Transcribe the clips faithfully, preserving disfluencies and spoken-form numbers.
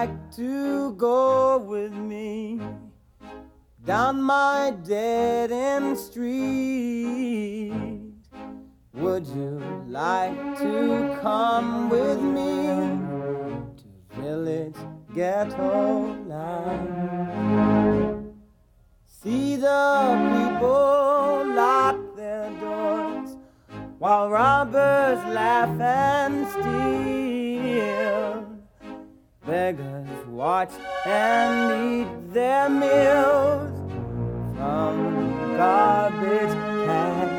like to go with me down my dead-end street? Would you like to come with me to Village Ghetto Line? See the people lock their doors while robbers laugh and steal. Beggars watch and eat their meals from garbage cans.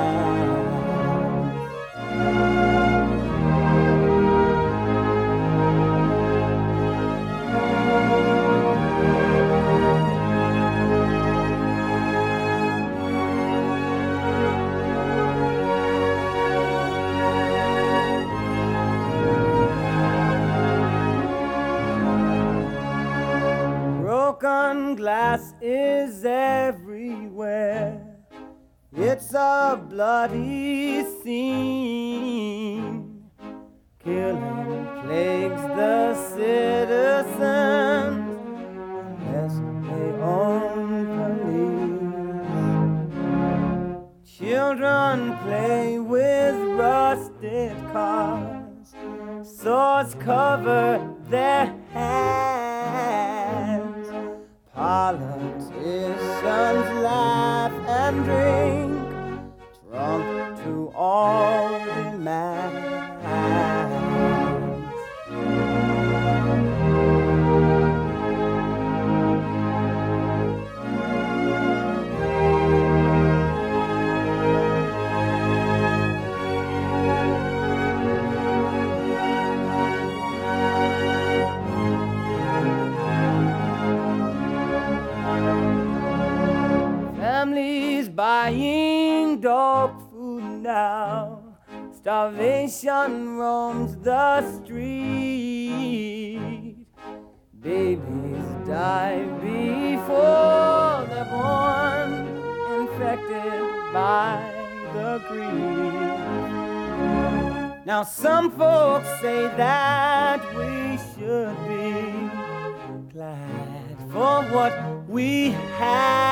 Broken glass is everywhere. It's a bloody scene. Killing plagues the citizens unless they own police. Children play with rusted cars. Swords cover their hands. Politicians laugh and drink, drunk to all demands. Families buying dog food now. Starvation roams the street. Babies die before they're born, infected by the greed. Now some folks say that we should be glad for what we have.